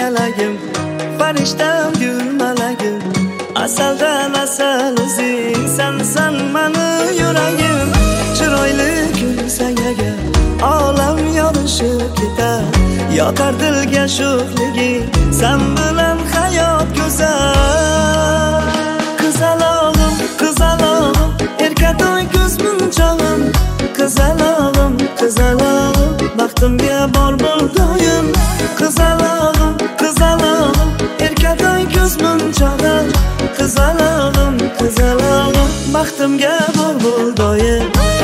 kalagim, farishtam gul malagim, asaldan asal o'zing, sensan mani yuragim. Chiroyli kulsang agar olam yorishib ketar, yotar dilga sho'xliging, sen bilan hayot go'zal. Qizalog'im, qizalog'im, erkatoy ko'zmunchog'im, qizalog'im, qizalog'im, baxtimga bor bo'l doim. Qizalog'im, qizalog'im, erkatoy ko'zmunchog'im, qizalog'im, qizalog'im, baxtimga bor bo'l doim.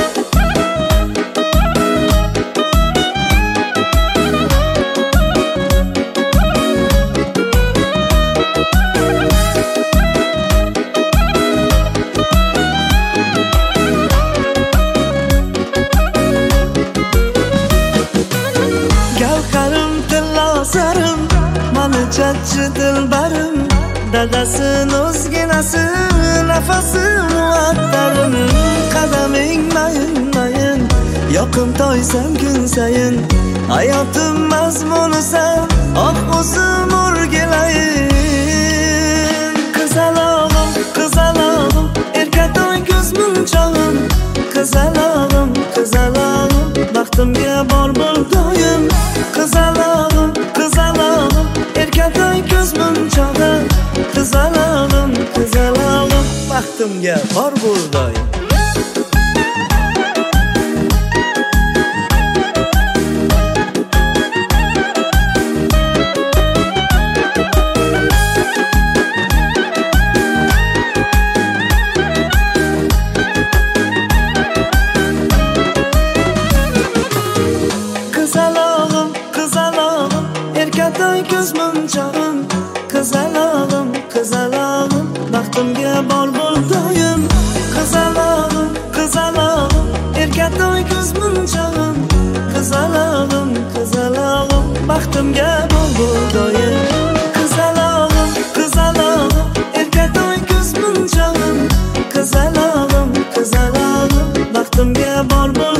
Sarim, mani chachchi dilbarim, dadasin o'zginasi, nafasim muattarim. Qadaming mayin mayin, yoqimtoysan kun sayin, hayotim mazmunisan, oq o'zim o'rgilayin. Qizalog'im, qizalog'im, erkatoy ko'zmunchog'im, qizalog'im, qizalog'im, baxtimga bor bo'l doim. Qizalog'im, qizalog'im, erkatoy ko'zmunchog'im, qizalog'im, qizalog'im, baxtimga bor bo'l doim. Qizalog'im, qizalog'im, erkatoy ko'zmunchog'im, qizalog'im, qizalog'im, baxtimga bor bo'l doim. Qizalog'im, qizalog'im, erkatoy ko'zmunchog'im, qizalog'im, qizalog'im, baxtimga bor bo'l doim. Qizalog'im, qizalog'im, erkatoy ko'zmunchog'im, qizalog'im, qizalog'im, baxtimga bor bo'l